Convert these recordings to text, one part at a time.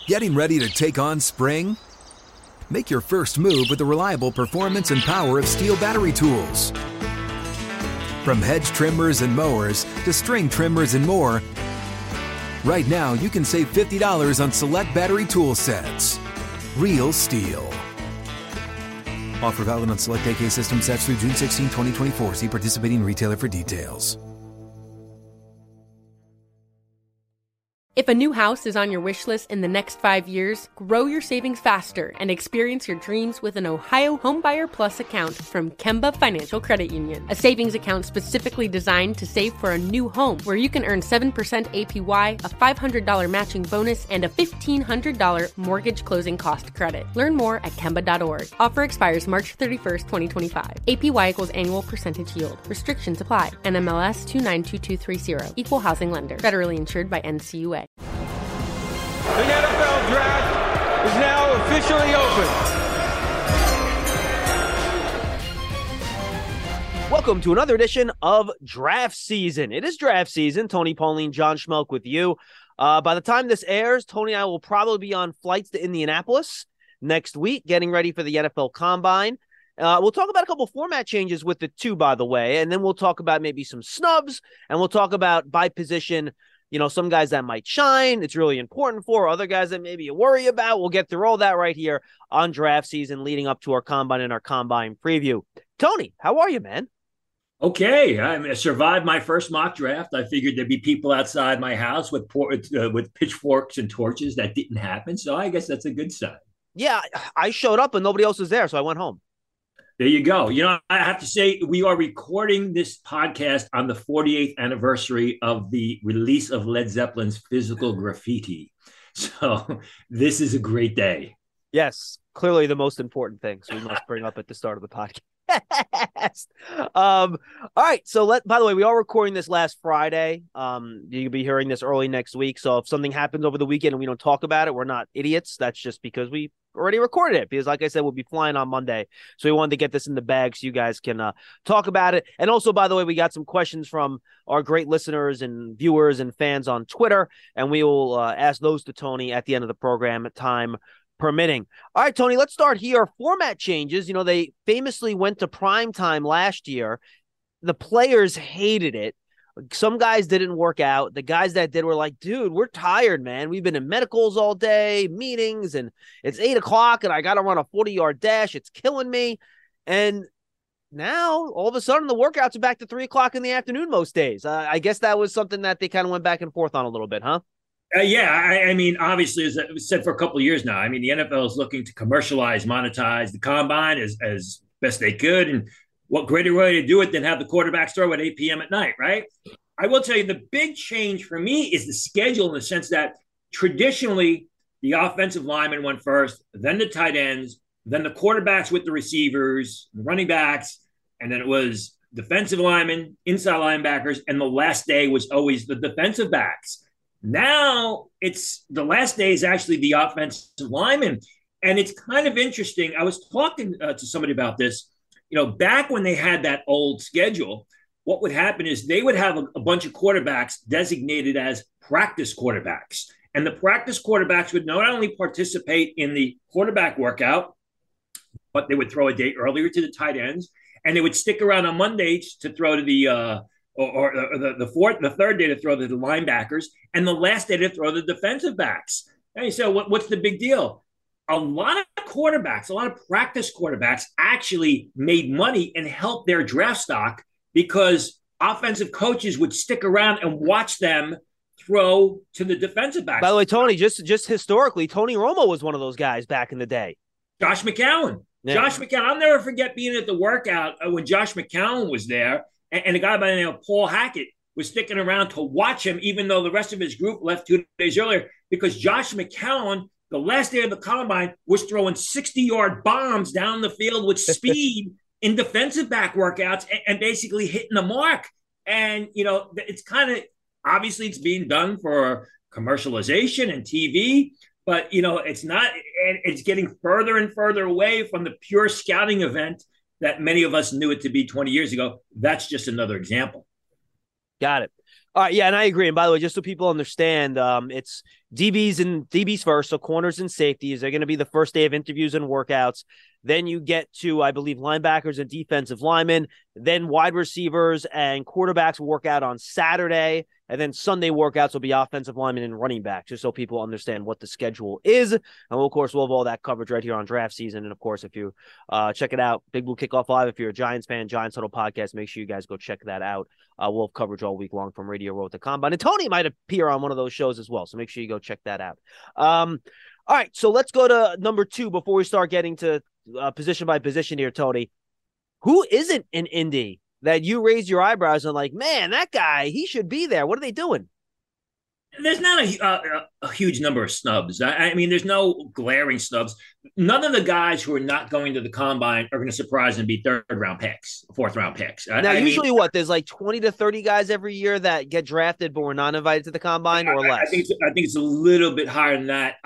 Getting ready to take on spring? Make your first move with the reliable performance and power of Steel battery tools. From hedge trimmers and mowers to string trimmers and more, right now you can save $50 on select battery tool sets. Real Steel. Offer valid on select AK system sets through June 16, 2024. See participating retailer for details. If a new house is on your wish list in the next 5 years, grow your savings faster and experience your dreams with an Ohio Homebuyer Plus account from Kemba Financial Credit Union. A savings account specifically designed to save for a new home, where you can earn 7% APY, a $500 matching bonus, and a $1,500 mortgage closing cost credit. Learn more at Kemba.org. Offer expires March 31st, 2025. APY equals annual percentage yield. Restrictions apply. NMLS 292230. Equal housing lender. Federally insured by NCUA. The NFL Draft is now officially open. Welcome to another edition of Draft Season. It is Draft Season. Tony Pauline, John Schmelk with you. By the time this airs, Tony and I will probably be on flights to Indianapolis next week, getting ready for the NFL Combine. We'll talk about a couple format changes with the two, by the way, and then we'll talk about maybe some snubs, and we'll talk about by position, you know, some guys that might shine, it's really important for, other guys that maybe you worry about. We'll get through all that right here on Draft Season leading up to our Combine and our Combine preview. Tony, how are you, man? Okay, I survived my first mock draft. I figured there'd be people outside my house with pitchforks and torches. That didn't happen, so I guess that's a good sign. Yeah, I showed up and nobody else was there, so I went home. There you go. You know, I have to say, we are recording this podcast on the 48th anniversary of the release of Led Zeppelin's Physical Graffiti. So this is a great day. Yes, clearly the most important thing. So we must bring up at the start of the podcast. All right. So by the way, we are recording this last Friday. You'll be hearing this early next week. So if something happens over the weekend and we don't talk about it, we're not idiots. That's just because we already recorded it, because like I said, we'll be flying on Monday. So we wanted to get this in the bag so you guys can talk about it. And also, by the way, we got some questions from our great listeners and viewers and fans on Twitter, and we will ask those to Tony at the end of the program, time permitting. All right, Tony, let's start here. Format changes. You know, they famously went to prime time last year. The players hated it. Some guys didn't work out. The guys that did were like, dude, we're tired, man. We've been in medicals all day, meetings, and it's 8 o'clock and I got to run a 40-yard dash. It's killing me. And now all of a sudden the workouts are back to 3 o'clock in the afternoon most days. I guess that was something that they kind of went back and forth on a little bit, huh? I mean, obviously, as it was said for a couple of years now, I mean, the NFL is looking to commercialize, monetize the combine as best they could. And what greater way to do it than have the quarterbacks throw at 8 p.m. at night, right? I will tell you, the big change for me is the schedule, in the sense that traditionally the offensive linemen went first, then the tight ends, then the quarterbacks with the receivers, the running backs, and then it was defensive linemen, inside linebackers, and the last day was always the defensive backs. Now it's the last day is actually the offensive linemen. And it's kind of interesting. I was talking to somebody about this. You know, back when they had that old schedule, what would happen is they would have a bunch of quarterbacks designated as practice quarterbacks. And the practice quarterbacks would not only participate in the quarterback workout, but they would throw a day earlier to the tight ends, and they would stick around on Mondays to throw to the the third day to throw to the linebackers, and the last day to throw the defensive backs. And you say, what's the big deal? A lot of quarterbacks, a lot of practice quarterbacks actually made money and helped their draft stock, because offensive coaches would stick around and watch them throw to the defensive backs. By the way, Tony, just historically, Tony Romo was one of those guys back in the day. Josh McCown. Yeah. Josh McCown. I'll never forget being at the workout when Josh McCown was there, and a guy by the name of Paul Hackett was sticking around to watch him, even though the rest of his group left 2 days earlier, because Josh McCown, the last day of the combine, was throwing 60-yard bombs down the field with speed in defensive back workouts and basically hitting the mark. And, you know, it's kind of, obviously it's being done for commercialization and TV, but, you know, it's not, it's getting further and further away from the pure scouting event that many of us knew it to be 20 years ago. That's just another example. Got it. All right. Yeah. And I agree. And by the way, just so people understand, DBs first, so corners and safeties. They're going to be the first day of interviews and workouts. Then you get to, I believe, linebackers and defensive linemen. Then wide receivers and quarterbacks will work out on Saturday. And then Sunday workouts will be offensive linemen and running backs, just so people understand what the schedule is. And of course, we'll have all that coverage right here on draft season. And of course, if you check it out, Big Blue Kickoff Live, if you're a Giants fan, Giants Huddle Podcast, make sure you guys go check that out. We'll have coverage all week long from Radio Row to Combine. And Tony might appear on one of those shows as well, so make sure you go check that out. All right, so let's go to number 2 before we start getting to position by position here, Tony. Who isn't in Indy that you raise your eyebrows and like, man, that guy, he should be there? What are they doing? There's not a huge number of snubs. I mean, there's no glaring snubs. None of the guys who are not going to the combine are going to surprise and be third-round picks, fourth-round picks. Now, usually there's like 20 to 30 guys every year that get drafted but were not invited to the combine or less? I think it's a little bit higher than that.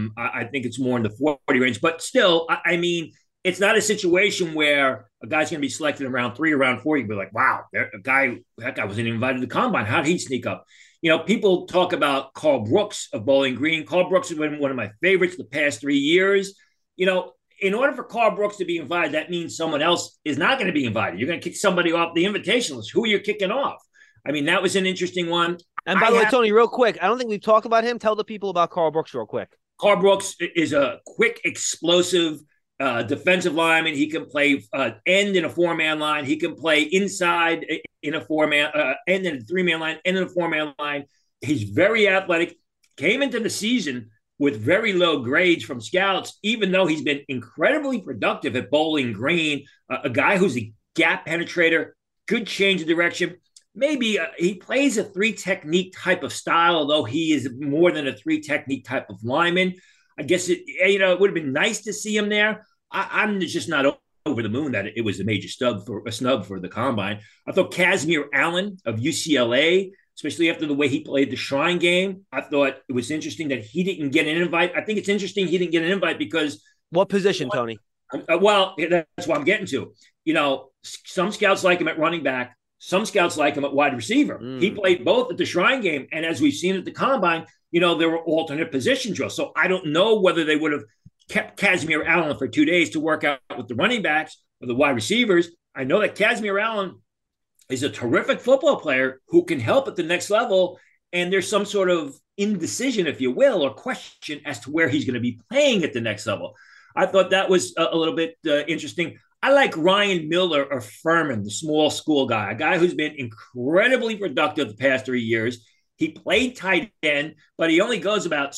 I think it's more in the 40 range. But still, I mean, it's not a situation where a guy's going to be selected in round 3 or round 4. You'd be like, wow, that guy wasn't invited to the combine. How did he sneak up? You know, people talk about Carl Brooks of Bowling Green. Carl Brooks has been one of my favorites the past 3 years. You know, in order for Carl Brooks to be invited, that means someone else is not going to be invited. You're going to kick somebody off the invitation list. Who are you kicking off? I mean, that was an interesting one. And by the way, Tony, real quick, I don't think we've talked about him. Tell the people about Carl Brooks real quick. Carl Brooks is a quick, explosive defensive lineman. He can play end in a 4-man line. He can play inside in a 4-man, end in a 3-man line, end in a 4-man line. He's very athletic. Came into the season with very low grades from scouts, even though he's been incredibly productive at Bowling Green. A guy who's a gap penetrator, good change of direction. Maybe he plays a 3-technique type of style, although he is more than a 3-technique type of lineman. I guess it would have been nice to see him there. I'm just not over the moon that it was a major snub for the combine. I thought Kazmir Allen of UCLA, especially after the way he played the Shrine game, I thought it was interesting that he didn't get an invite. I think it's interesting he didn't get an invite because what position, Tony? Well, that's what I'm getting to. You know, some scouts like him at running back. Some scouts like him at wide receiver. He played both at the Shrine game, and as we've seen at the combine, you know, there were alternate position drills. So I don't know whether they would have kept Kazmir Allen for 2 days to work out with the running backs or the wide receivers. I know that Kazmir Allen is a terrific football player who can help at the next level, and there's some sort of indecision, if you will, or question as to where he's going to be playing at the next level. I thought that was a little bit interesting. I like Ryan Miller of Furman, the small school guy, a guy who's been incredibly productive the past 3 years. He played tight end, but he only goes about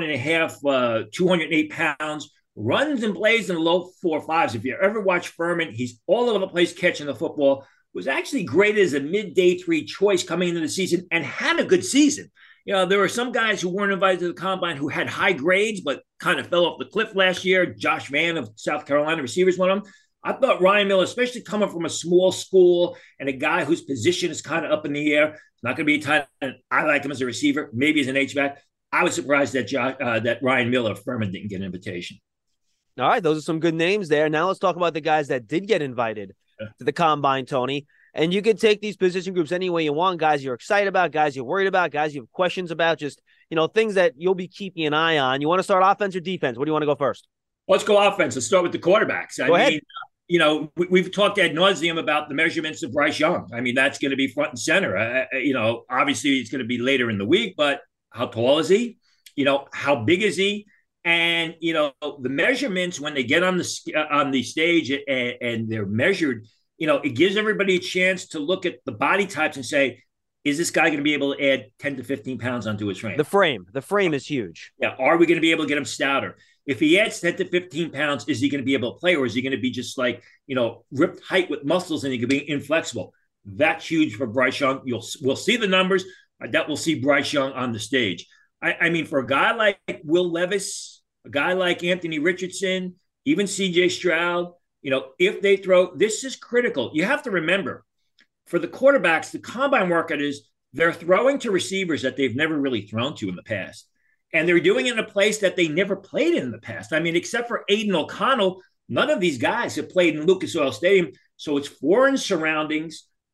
6'1.5", 208 pounds, runs and plays in the low 4.5s. If you ever watch Furman, he's all over the place catching the football. Was actually graded as a mid-day 3 choice coming into the season and had a good season. You know, there were some guys who weren't invited to the combine who had high grades, but kind of fell off the cliff last year. Josh Vann of South Carolina receivers, one of them. I thought Ryan Miller, especially coming from a small school and a guy whose position is kind of up in the air, not going to be a tight end. I like him as a receiver, maybe as an H-back. I was surprised that that Ryan Miller of Furman didn't get an invitation. All right, those are some good names there. Now let's talk about the guys that did get invited to the combine, Tony. And you can take these position groups any way you want. Guys you're excited about, guys you're worried about, guys you have questions about, just, you know, things that you'll be keeping an eye on. You want to start offense or defense? Where do you want to go first? Let's go offense. Let's start with the quarterbacks. Go ahead. You know, we've talked ad nauseum about the measurements of Bryce Young. I mean, that's going to be front and center. You know, obviously it's going to be later in the week, but how tall is he? You know, how big is he? And, you know, the measurements when they get on the stage and they're measured, you know, it gives everybody a chance to look at the body types and say, is this guy going to be able to add 10 to 15 pounds onto his frame? The frame is huge. Yeah. Are we going to be able to get him stouter? If he adds 10 to 15 pounds, is he going to be able to play, or is he going to be just like, you know, ripped height with muscles and he could be inflexible? That's huge for Bryce Young. We'll see the numbers that we'll see Bryce Young on the stage. I mean, for a guy like Will Levis, a guy like Anthony Richardson, even CJ Stroud, you know, if they throw, this is critical. You have to remember, for the quarterbacks, the combine workout is they're throwing to receivers that they've never really thrown to in the past. And they're doing it in a place that they never played in the past. I mean, except for Aiden O'Connell, none of these guys have played in Lucas Oil Stadium. So it's foreign surroundings.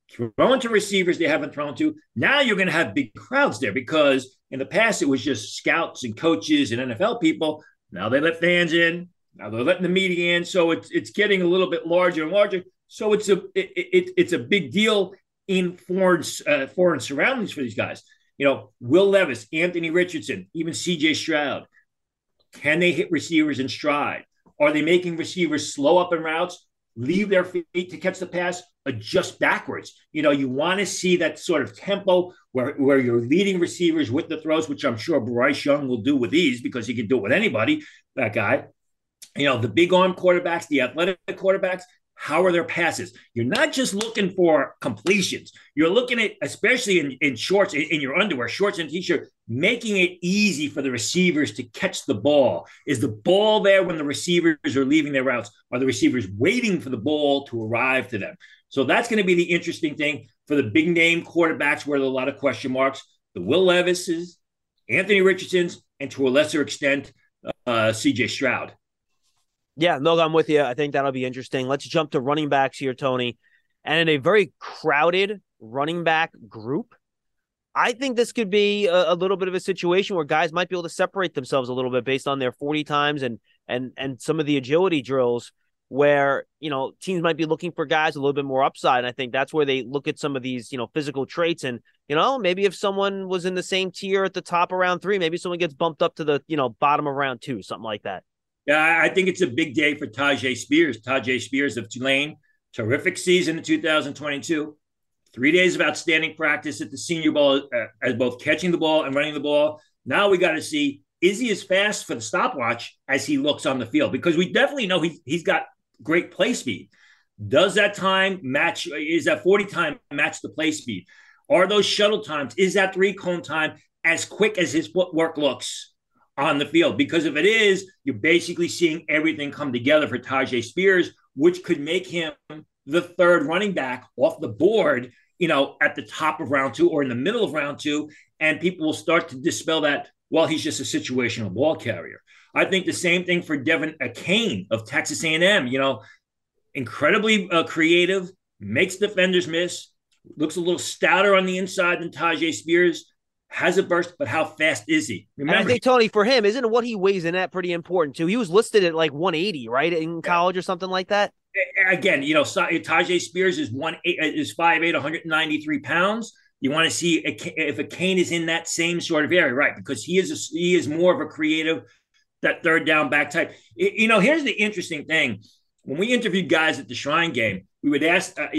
throwing to receivers they haven't thrown to. Now you're going to have big crowds there because in the past it was just scouts and coaches and NFL people. Now they let fans in. Now they're letting the media in. So it's getting a little bit larger and larger. So it's a big deal in foreign surroundings for these guys. Will Levis, Anthony Richardson, even CJ Stroud. Can they hit receivers in stride? Are they making receivers slow up in routes, leave their feet to catch the pass, adjust backwards? You want to see that sort of tempo where you're leading receivers with the throws, which I'm sure Bryce Young will do with ease because he can do it with anybody, that guy. The big arm quarterbacks, the athletic quarterbacks, how are their passes? You're not just looking for completions. You're looking at, especially in shorts, in your underwear, shorts and t-shirt, making it easy for the receivers to catch the ball. Is the ball there when the receivers are leaving their routes? Are the receivers waiting for the ball to arrive to them? So that's going to be the interesting thing for the big name quarterbacks where there are a lot of question marks. The Will Levises, Anthony Richardsons, and to a lesser extent, CJ Stroud. Yeah, no, I'm with you. I think that'll be interesting. Let's jump to running backs here, Tony. And in a very crowded running back group, I think this could be a little bit of a situation where guys might be able to separate themselves a little bit based on their 40 times and some of the agility drills where, teams might be looking for guys a little bit more upside. And I think that's where they look at some of these, physical traits. And, maybe if someone was in the same tier at the top of round 3, maybe someone gets bumped up to the, bottom of round 2, something like that. Yeah, I think it's a big day for Tyjae Spears. Tyjae Spears of Tulane, terrific season in 2022. 3 days of outstanding practice at the Senior Bowl as both catching the ball and running the ball. Now we got to see, is he as fast for the stopwatch as he looks on the field? Because we definitely know he's got great play speed. Does that time match? Is that 40 time match the play speed? Are those shuttle times? Is that 3-cone time as quick as his footwork looks on the field? Because if it is, you're basically seeing everything come together for Tyjae Spears, which could make him the third running back off the board, at the top of round 2 or in the middle of round 2. And people will start to dispel that, well, he's just a situational ball carrier. I think the same thing for Devin Achane of Texas A&M, incredibly creative, makes defenders miss, looks a little stouter on the inside than Tyjae Spears. Has a burst, but how fast is he? Remember, and I think, Tony, for him, isn't what he weighs in at pretty important, too? He was listed at like 180, right, in college or something like that? Again, Tyjae Spears is 5'8", 193 pounds. You want to see if Achane is in that same sort of area, right? Because he is more of a creative, that third down back type. Here's the interesting thing. When we interviewed guys at the Shrine Game, we would ask them,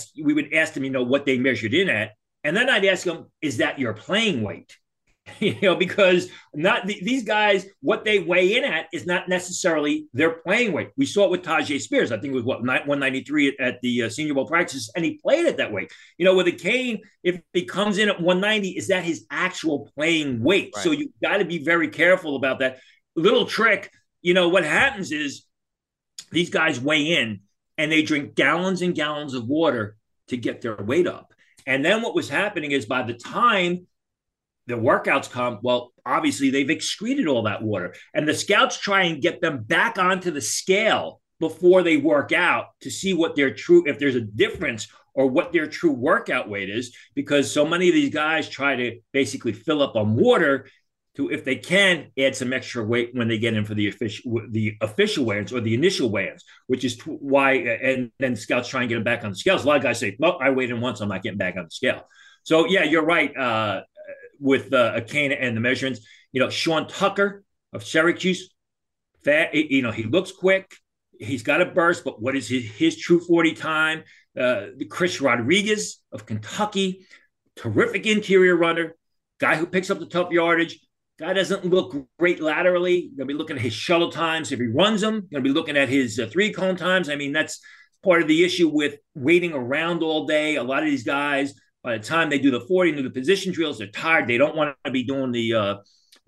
what they measured in at. And then I'd ask them, is that your playing weight? Because these guys, what they weigh in at is not necessarily their playing weight. We saw it with Tyjae Spears. I think it was 193 at the Senior Bowl practice, and he played it that way. With Achane, if he comes in at 190, is that his actual playing weight? Right. So you got to be very careful about that. Little trick, what happens is these guys weigh in and they drink gallons and gallons of water to get their weight up. And then what was happening is by the time the workouts come, well, obviously they've excreted all that water. And the scouts try and get them back onto the scale before they work out to see what their true, if there's a difference or what their true workout weight is, because so many of these guys try to basically fill up on water to, if they can, add some extra weight when they get in for the official weigh-ins or the initial weigh-ins, which is why, and then scouts try and get them back on the scales. A lot of guys say, well, I weighed in once, I'm not getting back on the scale. So yeah, you're right with Achane and the measurements. Sean Tucker of Syracuse, he looks quick. He's got a burst, but what is his true 40 time? Chris Rodriguez of Kentucky, terrific interior runner, guy who picks up the tough yardage. Guy doesn't look great laterally. You're going to be looking at his shuttle times. If he runs them, you're going to be looking at his 3-cone times. I mean, that's part of the issue with waiting around all day. A lot of these guys, by the time they do the 40 and do the position drills, they're tired. They don't want to be doing the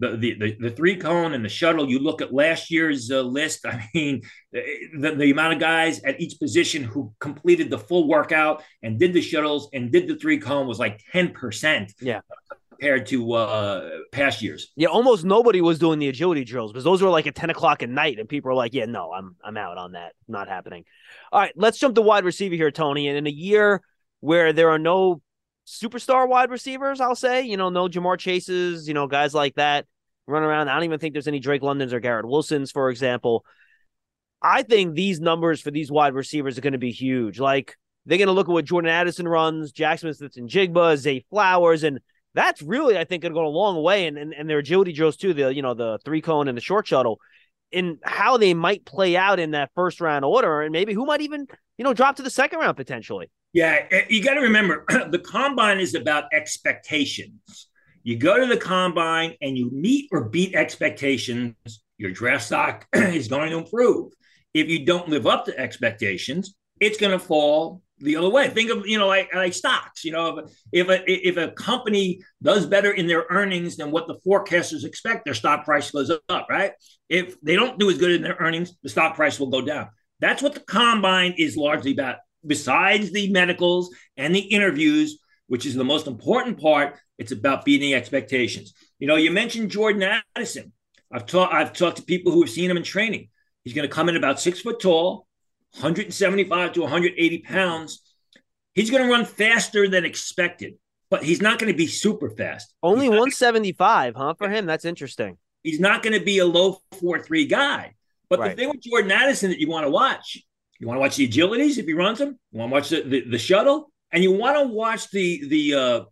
3-cone and the shuttle. You look at last year's list. I mean, the amount of guys at each position who completed the full workout and did the shuttles and did the 3-cone was like 10%. Yeah. Compared to past years. Yeah, almost nobody was doing the agility drills because those were like at 10 o'clock at night, and people are like, yeah, no, I'm out on that. Not happening. All right, let's jump to wide receiver here, Tony. And in a year where there are no superstar wide receivers, I'll say, no Jamar Chases, guys like that run around. I don't even think there's any Drake Londons or Garrett Wilsons, for example. I think these numbers for these wide receivers are going to be huge. Like, they're going to look at what Jordan Addison runs, Jackson Smith-Njigba, Zay Flowers, and that's really, I think, going to go a long way. And their agility drills too, the three cone and the short shuttle, in how they might play out in that first round order, and maybe who might even, drop to the second round potentially. Yeah, you got to remember, the combine is about expectations. You go to the combine and you meet or beat expectations, your draft stock is going to improve. If you don't live up to expectations, it's going to fall the other way. Think of, like stocks. If a company does better in their earnings than what the forecasters expect, their stock price goes up, right? If they don't do as good in their earnings, the stock price will go down. That's what the combine is largely about. Besides the medicals and the interviews, which is the most important part, it's about beating expectations. You mentioned Jordan Addison. I've talked to people who have seen him in training. He's going to come in about 6 foot tall, 175 to 180 pounds. He's going to run faster than expected, but he's not going to be super fast. Only 175, huh? For him, that's interesting. He's not going to be a low 4.3 guy. But right. The thing with Jordan Addison that you want to watch the agilities if he runs them. You want to watch the shuttle, and you want to watch the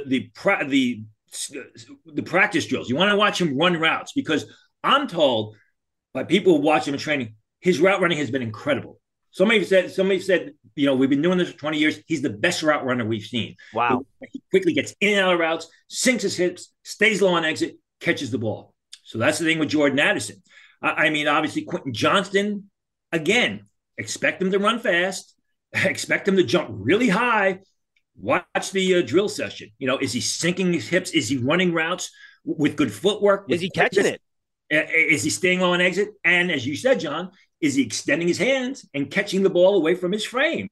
practice drills. You want to watch him run routes, because I'm told by people who watch him in training, his route running has been incredible. Somebody said, we've been doing this for 20 years. He's the best route runner we've seen. Wow. He quickly gets in and out of routes, sinks his hips, stays low on exit, catches the ball. So that's the thing with Jordan Addison. Obviously, Quentin Johnston, again, expect him to run fast, expect him to jump really high. Watch the drill session. Is he sinking his hips? Is he running routes with good footwork? Is he catching it? Is he staying low on exit? And as you said, John, is he extending his hands and catching the ball away from his frame?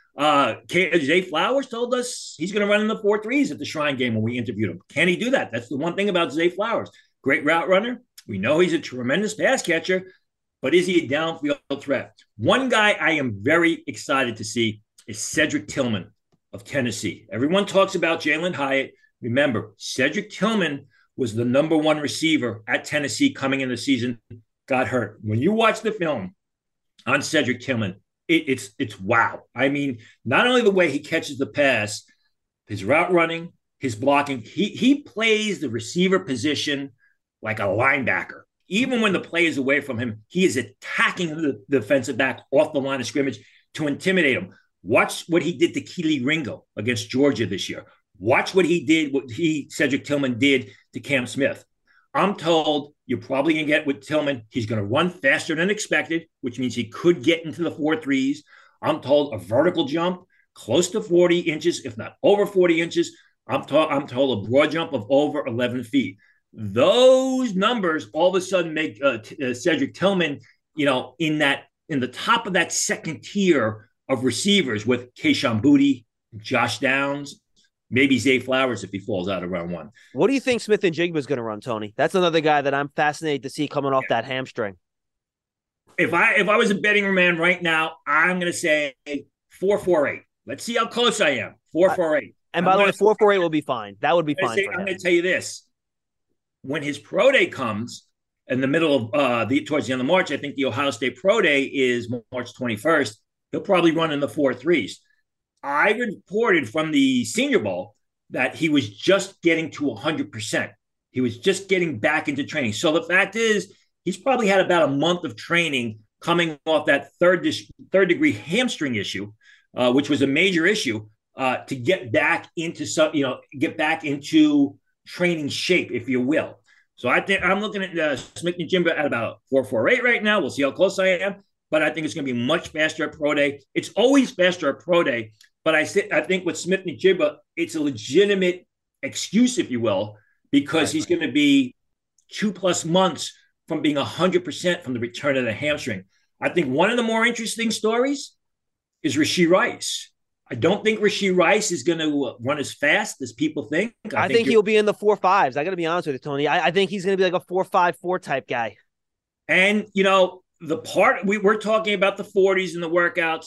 Zay Flowers told us he's going to run in the 4.3s at the Shrine game when we interviewed him. Can he do that? That's the one thing about Zay Flowers. Great route runner. We know he's a tremendous pass catcher, but is he a downfield threat? One guy I am very excited to see is Cedric Tillman of Tennessee. Everyone talks about Jalen Hyatt. Remember, Cedric Tillman was the number one receiver at Tennessee coming in the season, got hurt. When you watch the film on Cedric Tillman, it's wow. Not only the way he catches the pass, his route running, his blocking, he plays the receiver position like a linebacker. Even when the play is away from him, he is attacking the defensive back off the line of scrimmage to intimidate him. Watch what he did to Kelee Ringo against Georgia this year. Watch what Cedric Tillman did to Cam Smith. I'm told you're probably going to get with Tillman. He's going to run faster than expected, which means he could get into the 4.3s. I'm told a vertical jump close to 40 inches, if not over 40 inches. I'm told a broad jump of over 11 feet. Those numbers all of a sudden make Cedric Tillman, in the top of that second tier of receivers with Kayshon Boutte, Josh Downs, maybe Zay Flowers if he falls out of round one. What do you think Smith-Njigba is going to run, Tony? That's another guy that I'm fascinated to see coming off that hamstring. If I was a betting man right now, I'm going to say 4.48. Let's see how close I am. 4.48. And by the way, 4.48 will be fine. That would be fine. I'm going to tell you this. When his pro day comes in the middle of towards the end of March, I think the Ohio State pro day is March 21st. He'll probably run in the 4.3s. I reported from the Senior Bowl that he was just getting to 100%. He was just getting back into training. So the fact is, he's probably had about a month of training coming off that third degree hamstring issue, which was a major issue, to get back into training shape, if you will. So I think I'm looking at Smith-Njigba at about 4.48 right now. We'll see how close I am, but I think it's going to be much faster at pro day. It's always faster at pro day, but I think with Smith-Njigba, it's a legitimate excuse, if you will, because he's going to be 2+ months from being 100% from the return of the hamstring. I think one of the more interesting stories is Rashee Rice. I don't think Rashee Rice is going to run as fast as people think. I think he'll be in the 4.5s. I got to be honest with you, Tony. I think he's going to be like a 4.54 type guy. And, the part we're talking about the 40s and the workouts,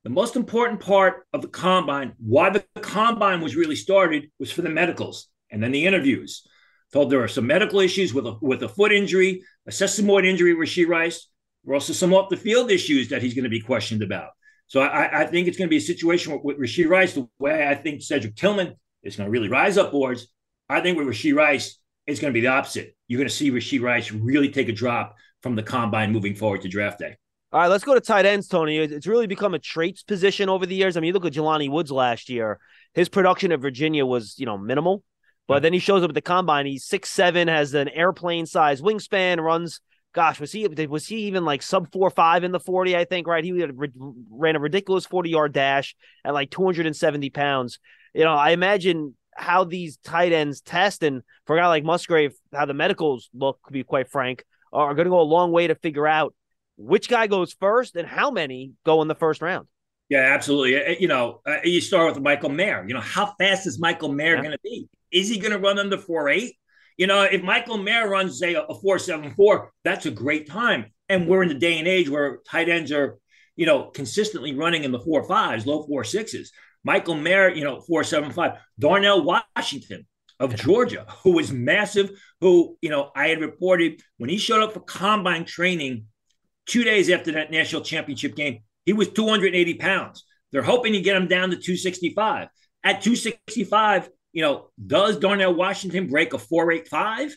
The most important part of the combine, why the combine was really started, was for the medicals and then the interviews. Told there are some medical issues with a foot injury, a sesamoid injury with Rashee Rice. There are also some off the field issues that he's going to be questioned about. So I think it's going to be a situation with Rashee Rice, the way I think Cedric Tillman is going to really rise up boards. I think with Rashee Rice, it's going to be the opposite. You're going to see Rashee Rice really take a drop from the combine moving forward to draft day. All right, let's go to tight ends, Tony. It's really become a traits position over the years. I mean, you look at Jelani Woods last year. His production at Virginia was, minimal. But then he shows up at the combine. He's 6'7", has an airplane-sized wingspan, runs. Gosh, was he even like sub 4.5 in the 40? I think, right? He ran a ridiculous 40-yard dash at like 270 pounds. I imagine how these tight ends test, and for a guy like Musgrave, how the medicals look, to be quite frank, are going to go a long way to figure out which guy goes first and how many go in the first round. Yeah, absolutely. You start with Michael Mayer. How fast is Michael Mayer going to be? Is he going to run under 4.8? If Michael Mayer runs, say, a 4.74, that's a great time. And we're in the day and age where tight ends are, consistently running in the 4.5s, low 4.6s. Michael Mayer, 4.75. Darnell Washington of Georgia, who was massive, who, I had reported when he showed up for combine training 2 days after that national championship game, he was 280 pounds. They're hoping to get him down to 265. At 265, does Darnell Washington break a 4.85,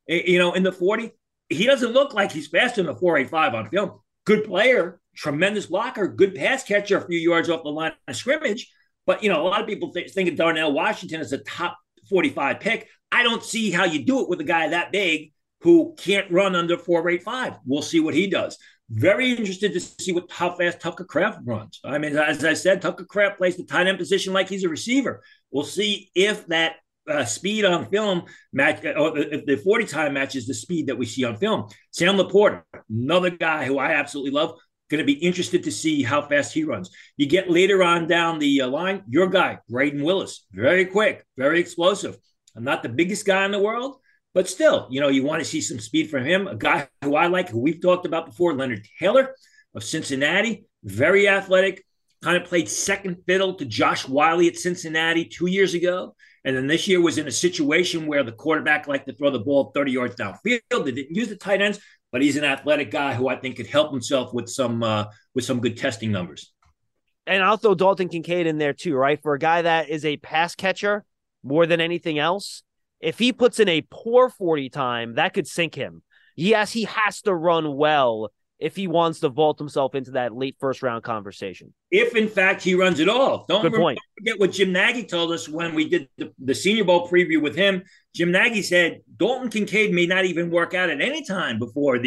in the 40? He doesn't look like he's faster than a 4.85 on film. Good player, tremendous blocker, good pass catcher a few yards off the line of scrimmage. But, a lot of people think of Darnell Washington as a top 45 pick. I don't see how you do it with a guy that big who can't run under 4.85. We'll see what he does. Very interested to see how fast Tucker Kraft runs. I mean, as I said, Tucker Kraft plays the tight end position like he's a receiver. We'll see if that speed on film match, or if the 40 time matches the speed that we see on film. Sam Laporta, another guy who I absolutely love, going to be interested to see how fast he runs. You get later on down the line, your guy, Braden Willis, very quick, very explosive. I'm not the biggest guy in the world, but still, you want to see some speed from him. A guy who I like, who we've talked about before, Leonard Taylor of Cincinnati, very athletic, kind of played second fiddle to Josh Wiley at Cincinnati 2 years ago. And then this year was in a situation where the quarterback liked to throw the ball 30 yards downfield. They didn't use the tight ends, but he's an athletic guy who I think could help himself with some good testing numbers. And I'll throw Dalton Kincaid in there too, right? For a guy that is a pass catcher more than anything else, if he puts in a poor 40 time, that could sink him. Yes, he has to run well if he wants to vault himself into that late first round conversation. If, in fact, he runs it all. Don't forget what Jim Nagy told us when we did the Senior Bowl preview with him. Jim Nagy said Dalton Kincaid may not even work out at any time before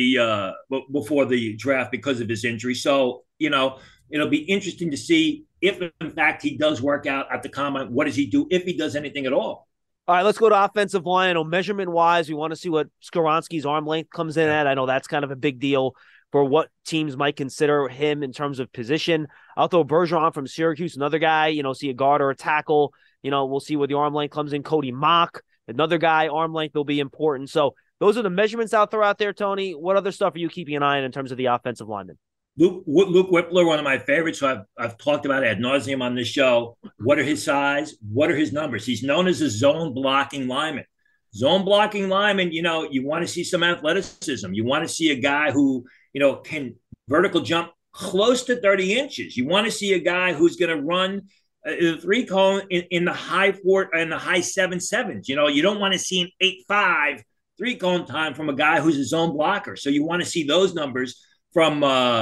the draft because of his injury. So, it'll be interesting to see if, in fact, he does work out at the combine. What does he do if he does anything at all? All right, let's go to offensive line. Measurement-wise, we want to see what Skoronski's arm length comes in at. I know that's kind of a big deal for what teams might consider him in terms of position. I'll throw Bergeron from Syracuse, another guy, see a guard or a tackle. We'll see where the arm length comes in. Cody Mock, another guy, arm length will be important. So those are the measurements out there, Tony. What other stuff are you keeping an eye on in terms of the offensive lineman? Luke Whippler, one of my favorites, who I've talked about ad nauseum on this show. What are his size? What are his numbers? He's known as a zone blocking lineman. Zone blocking lineman, you want to see some athleticism. You want to see a guy who, can vertical jump close to 30 inches. You want to see a guy who's going to run the three cone in the high 7.7s. You don't want to see an 8.5 three cone time from a guy who's a zone blocker. So you want to see those numbers from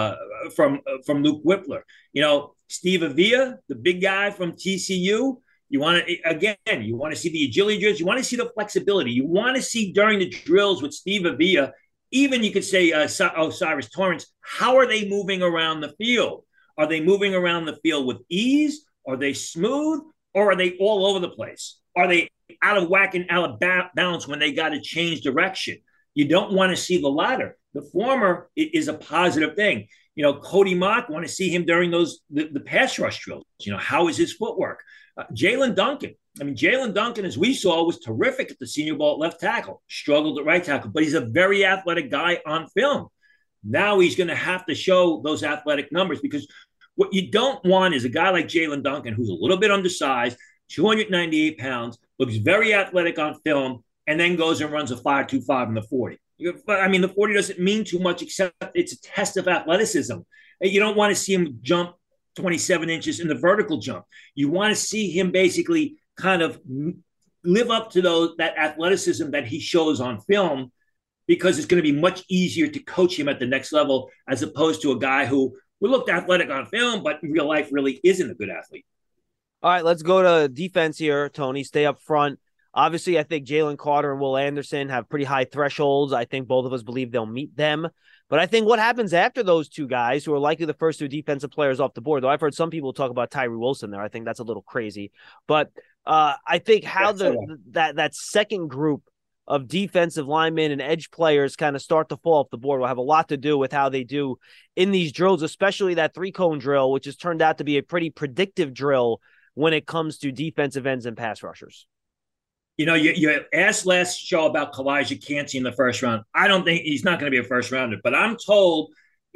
Luke Whippler. Steve Avila, the big guy from TCU. You want to see the agility drills. You want to see the flexibility. You want to see during the drills with Steve Avila, even you could say Cyrus Torrence, how are they moving around the field? Are they moving around the field with ease? Are they smooth? Or are they all over the place? Are they out of whack and out of balance when they got to change direction? You don't want to see the latter. The former is a positive thing. Cody Mock, want to see him during the pass rush drills. How is his footwork? Jalen Duncan. Jalen Duncan, as we saw, was terrific at the Senior Bowl at left tackle, struggled at right tackle, but he's a very athletic guy on film. Now he's going to have to show those athletic numbers because What you don't want is a guy like Jalen Duncan, who's a little bit undersized, 298 pounds, looks very athletic on film, and then goes and runs a 5.25 in the 40. I mean, the 40 doesn't mean too much except it's a test of athleticism. You don't want to see him jump 27 inches in the vertical jump. You want to see him basically kind of live up to that athleticism that he shows on film, because it's going to be much easier to coach him at the next level as opposed to a guy who looked athletic on film, but in real life really isn't a good athlete. All right, let's go to defense here, Tony. Stay up front. Obviously, I think Jalen Carter and Will Anderson have pretty high thresholds. I think both of us believe they'll meet them. But I think what happens after those two guys, who are likely the first two defensive players off the board, though I've heard some people talk about Tyree Wilson there. I think that's a little crazy. But I think how that second group of defensive linemen and edge players kind of start to fall off the board will have a lot to do with how they do in these drills, especially that 3-cone drill, which has turned out to be a pretty predictive drill when it comes to defensive ends and pass rushers. You asked last show about Kalijah Kancey in the first round. I don't think he's not going to be a first rounder, but I'm told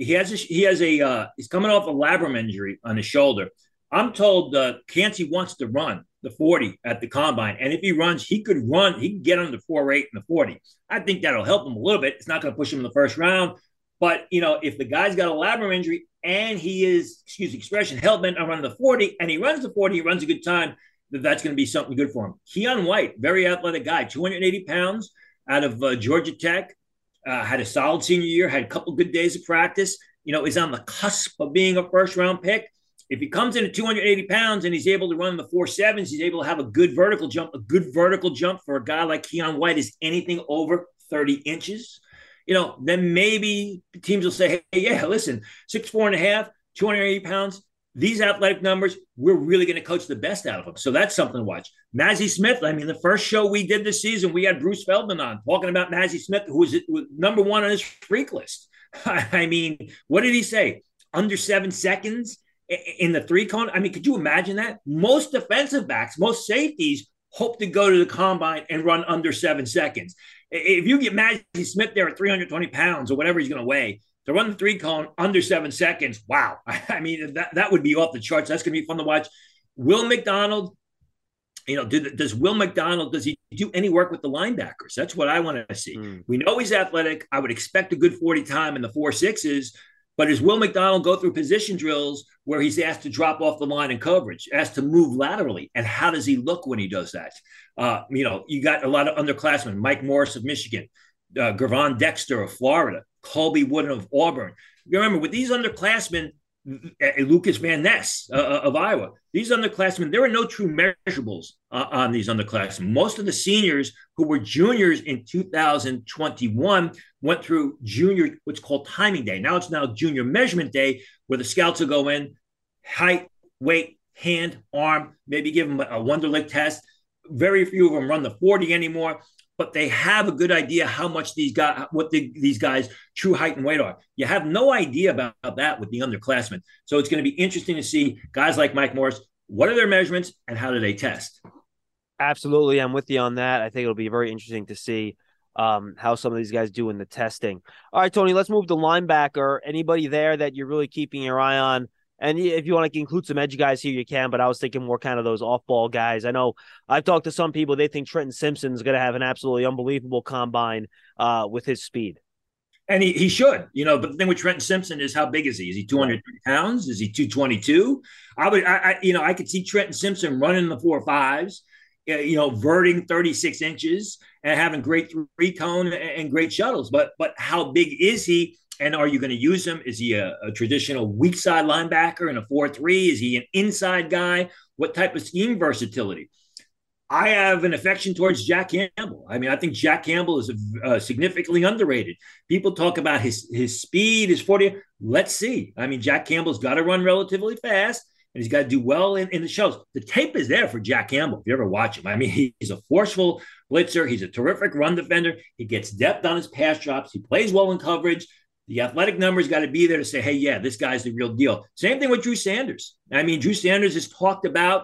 he's coming off a labrum injury on his shoulder. I'm told Kancey wants to run the 40 at the combine, and if he runs, he could get under 4.8 in the 40. I think that'll help him a little bit. It's not going to push him in the first round, but if the guy's got a labrum injury and he is, excuse the expression, hell-bent on running the 40, and he runs the 40, he runs a good time, that's going to be something good for him. Keon White, very athletic guy, 280 pounds, out of Georgia Tech, had a solid senior year, had a couple good days of practice, is on the cusp of being a first-round pick. If he comes in at 280 pounds and he's able to run the 4.7s, he's able to have a good vertical jump. A good vertical jump for a guy like Keon White is anything over 30 inches. Then maybe teams will say, hey, yeah, listen, 6'4.5", 280 pounds, these athletic numbers, we're really going to coach the best out of them. So that's something to watch. Mazi Smith, I mean, the first show we did this season, we had Bruce Feldman on talking about Mazi Smith, who was number one on his freak list. I mean, what did he say? Under 7 seconds in the 3-cone? I mean, could you imagine that? Most defensive backs, most safeties hope to go to the combine and run under 7 seconds. If you get Mazi Smith there at 320 pounds or whatever he's going to weigh, to run the 3-cone under 7 seconds, wow. I mean, that would be off the charts. That's going to be fun to watch. Will McDonald, does Will McDonald, does he do any work with the linebackers? That's what I want to see. We know he's athletic. I would expect a good 40 time in the 4.6s, but does Will McDonald go through position drills where he's asked to drop off the line in coverage, asked to move laterally? And how does he look when he does that? You got a lot of underclassmen, Mike Morris of Michigan, Gervon Dexter of Florida, Colby Wooden of Auburn. Remember, with these underclassmen, Lucas Van Ness of Iowa, these underclassmen, there are no true measurables on these underclassmen. Most of the seniors who were juniors in 2021 went through junior, what's called timing day. Now it's junior measurement day, where the scouts will go in, height, weight, hand, arm, maybe give them a Wonderlic test. Very few of them run the 40 anymore, but they have a good idea how much these guys' true height and weight are. You have no idea about that with the underclassmen. So it's going to be interesting to see guys like Mike Morris, what are their measurements and how do they test? Absolutely. I'm with you on that. I think it'll be very interesting to see how some of these guys do in the testing. All right, Tony, let's move to linebacker. Anybody there that you're really keeping your eye on? And if you want to include some edge guys here, you can, but I was thinking more kind of those off-ball guys. I know I've talked to some people, they think Trenton Simpson's going to have an absolutely unbelievable combine with his speed. And he should, but the thing with Trenton Simpson is, how big is he? Is he 230 pounds? Is he 222? I could see Trenton Simpson running the 4.5s, verting 36 inches and having great 3-cone and great shuttles. But how big is he? And are you going to use him? Is he a traditional weak side linebacker in a 4-3? Is he an inside guy? What type of scheme versatility? I have an affection towards Jack Campbell. I mean, I think Jack Campbell is significantly underrated. People talk about his speed, his 40. Let's see. I mean, Jack Campbell's got to run relatively fast, and he's got to do well in the shows. The tape is there for Jack Campbell if you ever watch him. I mean, he's a forceful blitzer. He's a terrific run defender. He gets depth on his pass drops. He plays well in coverage. The athletic numbers got to be there to say, hey, yeah, this guy's the real deal. Same thing with Drew Sanders. I mean, Drew Sanders is talked about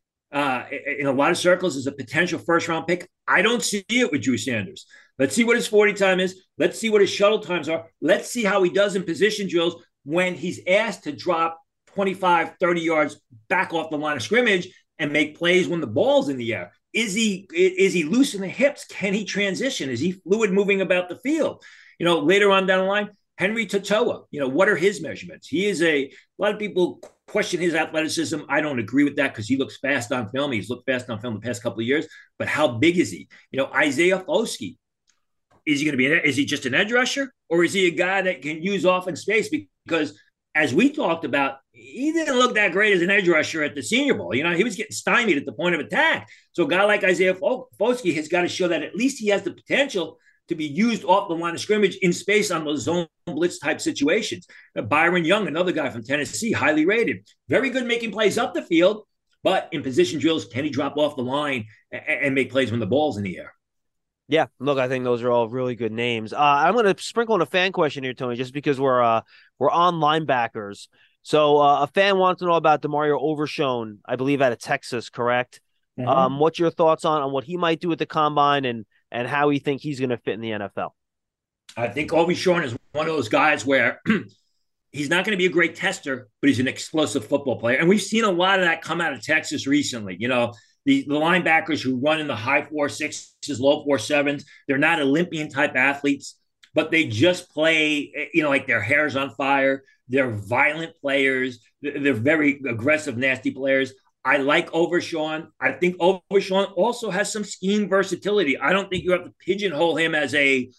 in a lot of circles as a potential first-round pick. I don't see it with Drew Sanders. Let's see what his 40 time is. Let's see what his shuttle times are. Let's see how he does in position drills when he's asked to drop 25, 30 yards back off the line of scrimmage and make plays when the ball's in the air. Is he loose in the hips? Can he transition? Is he fluid moving about the field? Later on down the line, Henry To'oTo'o, what are his measurements? He is a lot of people question his athleticism. I don't agree with that because he looks fast on film. He's looked fast on film the past couple of years, but how big is he? Isaiah Foskey, is he just an edge rusher, or is he a guy that can use off in space? Because as we talked about, he didn't look that great as an edge rusher at the Senior Bowl. He was getting stymied at the point of attack. So a guy like Isaiah Foskey has got to show that at least he has the potential to be used off the line of scrimmage in space on those zone blitz type situations. Byron Young, another guy from Tennessee, highly rated, very good making plays up the field, but in position drills, can he drop off the line and make plays when the ball's in the air? Yeah, look, I think those are all really good names. I'm going to sprinkle in a fan question here, Tony, just because we're on linebackers. So a fan wants to know about DeMario Overshown, I believe out of Texas, correct? Mm-hmm. What's your thoughts on what he might do at the combine and how he think he's going to fit in the NFL? I think Overshown is one of those guys where he's not going to be a great tester, but he's an explosive football player. And we've seen a lot of that come out of Texas recently. The linebackers who run in the high 4.6s, low 4.7s, they're not Olympian type athletes, but they just play, like their hair's on fire. They're violent players. They're very aggressive, nasty players. I like Overshown. I think Overshown also has some scheme versatility. I don't think you have to pigeonhole him as a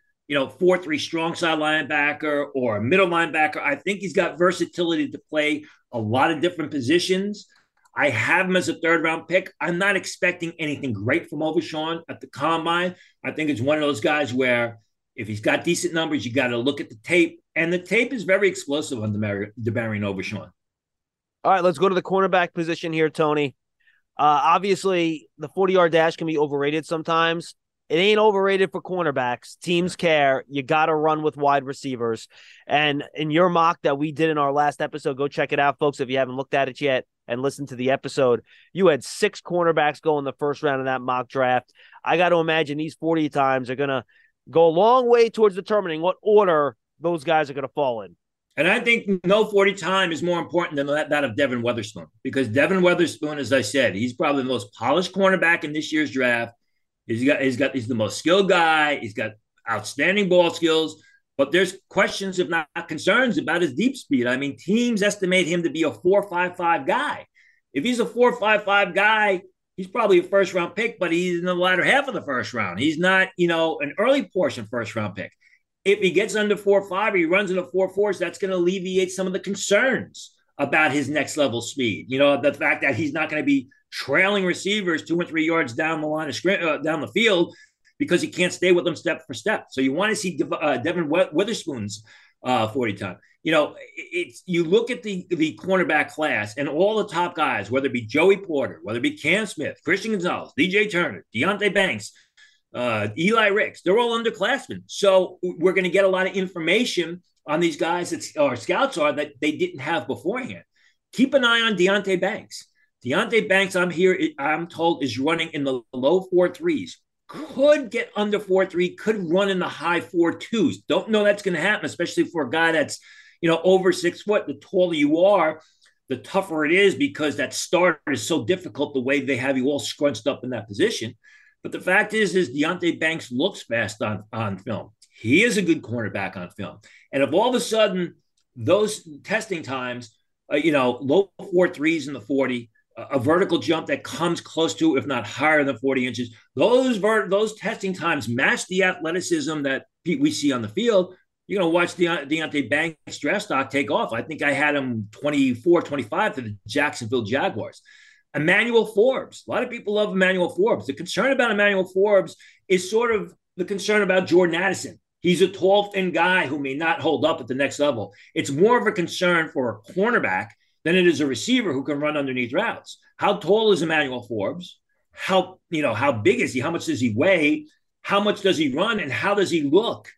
4-3 strong side linebacker or a middle linebacker. I think he's got versatility to play a lot of different positions. I have him as a third-round pick. I'm not expecting anything great from Overshown at the combine. I think it's one of those guys where if he's got decent numbers, you got to look at the tape. And the tape is very explosive on DeMario Overshown. All right, let's go to the cornerback position here, Tony. Obviously, the 40-yard dash can be overrated sometimes. It ain't overrated for cornerbacks. Teams care. You got to run with wide receivers. And in your mock that we did in our last episode, go check it out, folks, if you haven't looked at it yet and listened to the episode. You had 6 cornerbacks go in the first round of that mock draft. I got to imagine these 40 times are going to go a long way towards determining what order those guys are going to fall in. And I think no 40 time is more important than that of Devin Witherspoon, because Devin Witherspoon, as I said, he's probably the most polished cornerback in this year's draft. He's the most skilled guy. He's got outstanding ball skills, but there's questions, if not concerns, about his deep speed. I mean, teams estimate him to be a 4.55 guy. If he's a 4.55 guy, he's probably a first round pick, but he's in the latter half of the first round. He's not, an early portion first round pick. If he gets under 4.5 or he runs into 4.4s, that's going to alleviate some of the concerns about his next level speed. The fact that he's not going to be trailing receivers 2 and 3 yards down the line of down the field because he can't stay with them step for step. So you want to see Devin Witherspoon's 40 time. You look at the cornerback class and all the top guys, whether it be Joey Porter, whether it be Cam Smith, Christian Gonzalez, DJ Turner, Deonte Banks, Eli Ricks, they're all underclassmen. So we're going to get a lot of information on these guys that our scouts are that they didn't have beforehand. Keep an eye on Deonte Banks. Deonte Banks, I'm told, is running in the low 4.3s. Could get under 4.3, could run in the high 4.2s. Don't know that's going to happen, especially for a guy that's, over 6 foot. The taller you are, the tougher it is, because that start is so difficult the way they have you all scrunched up in that position. But the fact is Deonte Banks looks fast on film. He is a good cornerback on film. And if all of a sudden those testing times, low 4.3s in the 40, a vertical jump that comes close to, if not higher than 40 inches, those testing times match the athleticism that we see on the field, you're going to watch Deonte Banks' draft stock take off. I think I had him 24, 25 to the Jacksonville Jaguars. Emmanuel Forbes. A lot of people love Emmanuel Forbes. The concern about Emmanuel Forbes is sort of the concern about Jordan Addison. He's a tall, thin guy who may not hold up at the next level. It's more of a concern for a cornerback than it is a receiver who can run underneath routes. How tall is Emmanuel Forbes? How big is he? How much does he weigh? How much does he run? And how does he look,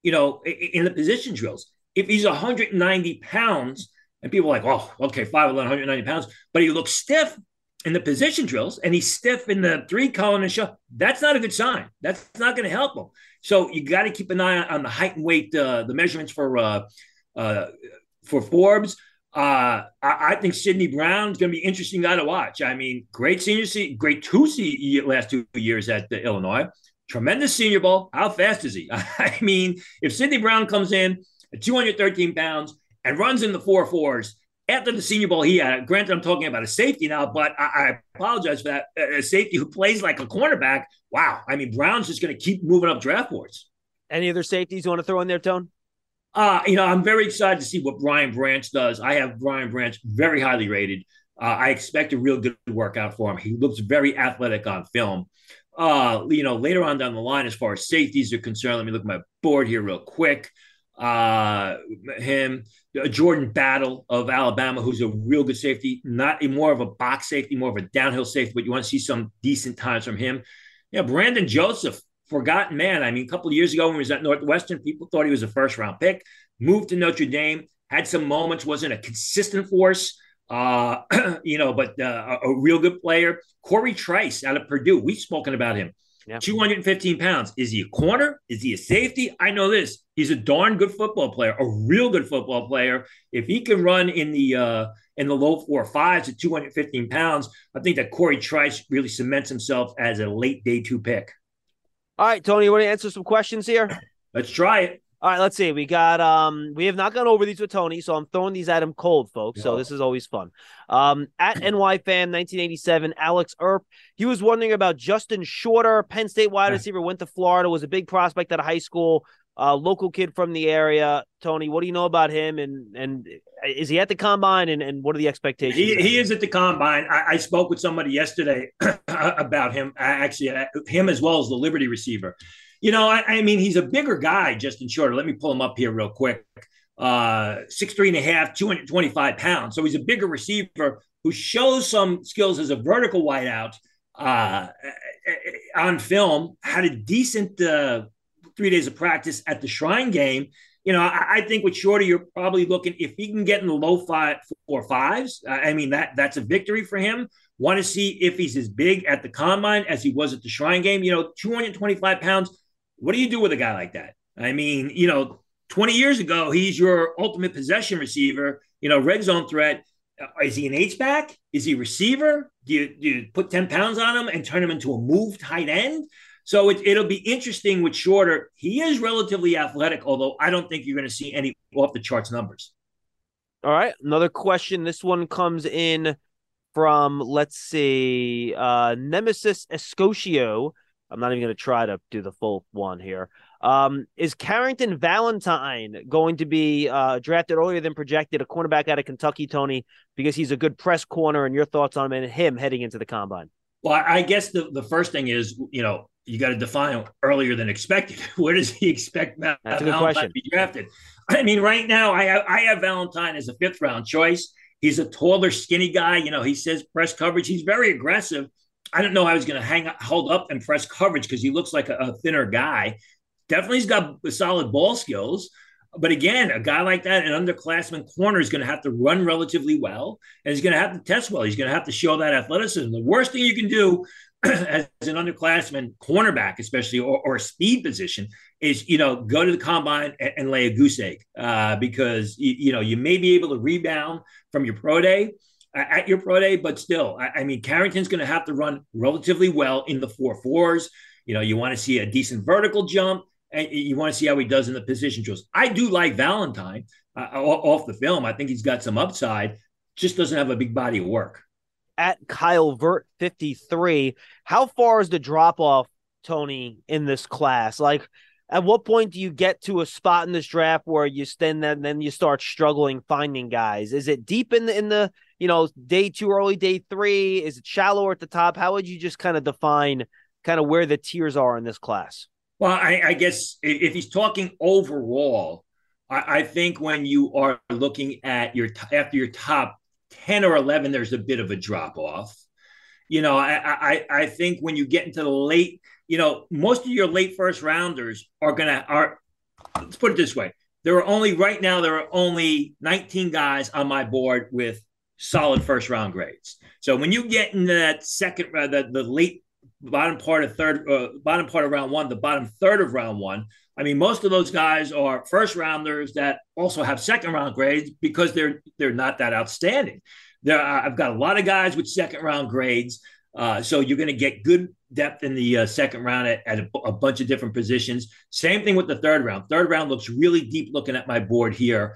in the position drills? If he's 190 pounds and people are like, oh, okay, 5'11", 190 pounds, but he looks stiff in the position drills and he's stiff in the 3-column and shove, that's not a good sign. That's not going to help him. So you got to keep an eye on the height and weight, the measurements for Forbes. I think Sidney Brown's going to be an interesting guy to watch. I mean, great senior season, great last 2 years at the Illinois. Tremendous Senior Bowl. How fast is he? I mean, if Sidney Brown comes in at 213 pounds and runs in the 4.4s after the Senior Bowl he had, granted, I'm talking about a safety now, but I apologize for that. A safety who plays like a cornerback. Wow. I mean, Brown's just going to keep moving up draft boards. Any other safeties you want to throw in there, Tone? I'm very excited to see what Brian Branch does. I have Brian Branch very highly rated. I expect a real good workout for him. He looks very athletic on film. Later on down the line, as far as safeties are concerned, let me look at my board here real quick. Jordan Battle of Alabama, who's a real good safety, not more of a box safety, more of a downhill safety, but you want to see some decent times from him. Yeah, Brandon Joseph, forgotten man. I mean, a couple of years ago when he was at Northwestern, people thought he was a first-round pick, moved to Notre Dame, had some moments, wasn't a consistent force, but a real good player. Corey Trice out of Purdue, we've spoken about him. Yep. 215 pounds. Is he a corner? Is he a safety? I know this. He's a darn good football player, a real good football player. If he can run in the low 4.5s at 215 pounds, I think that Corey Trice really cements himself as a late day 2 pick. All right, Tony, you want to answer some questions here? Let's try it. All right, let's see. We got we have not gone over these with Tony, so I'm throwing these at him cold, folks. So this is always fun. At NYFan 1987, Alex Earp, he was wondering about Justin Shorter, Penn State wide receiver, went to Florida, was a big prospect out of high school, local kid from the area. Tony, what do you know about him? And is he at the combine? And what are the expectations? He is at the combine. I spoke with somebody yesterday about him, him as well as the Liberty receiver. I mean, he's a bigger guy, Justin Shorter. Let me pull him up here real quick. 6'3.5", 225 pounds. So he's a bigger receiver who shows some skills as a vertical wideout on film, had a decent 3 days of practice at the Shrine game. I think with Shorter, you're probably looking, if he can get in the low 4.5s, I mean, that's a victory for him. Want to see if he's as big at the combine as he was at the Shrine game. 225 pounds. What do you do with a guy like that? I mean, 20 years ago, he's your ultimate possession receiver, red zone threat. Is he an H-back? Is he a receiver? Do you put 10 pounds on him and turn him into a move tight end? So it'll be interesting with Shorter. He is relatively athletic, although I don't think you're going to see any off-the-charts numbers. All right, another question. This one comes in from, let's see, Nemesis Escotio. I'm not even going to try to do the full one here. Is Carrington Valentine going to be drafted earlier than projected, a cornerback out of Kentucky, Tony, because he's a good press corner, and your thoughts on him and him heading into the combine? Well, I guess the first thing is, you got to define earlier than expected. Where does he expect Valentine to be drafted? I mean, right now, I have Valentine as a 5th-round choice. He's a taller, skinny guy. He says press coverage. He's very aggressive. I don't know how he's going to hold up and press coverage because he looks like a thinner guy. Definitely he's got solid ball skills. But again, a guy like that, an underclassman corner, is going to have to run relatively well, and he's going to have to test well. He's going to have to show that athleticism. The worst thing you can do as an underclassman cornerback, especially, or a speed position, is, go to the combine and lay a goose egg because, you may be able to rebound from your pro day, but still, I mean, Carrington's going to have to run relatively well in the 4.4s. You want to see a decent vertical jump, and you want to see how he does in the position drills. I do like Valentine off the film. I think he's got some upside, just doesn't have a big body of work. At Kyle Vert 53, how far is the drop off, Tony, in this class? Like, at what point do you get to a spot in this draft where you stand there and then you start struggling finding guys? Is it deep in the day 2, early day 3? Is it shallower at the top? How would you just kind of define kind of where the tiers are in this class? Well, I guess if he's talking overall, I think when you are looking at after your top 10 or 11, there's a bit of a drop off. I think when you get into the late, most of your late first rounders let's put it this way. There are only 19 guys on my board with solid first round grades. So when you get into that second, the late bottom part of round 1, the bottom third of round 1, I mean, most of those guys are first rounders that also have second round grades because they're not that outstanding. I've got a lot of guys with second round grades. So you're going to get good depth in the second round at a bunch of different positions. Same thing with the third round. Third round looks really deep looking at my board here.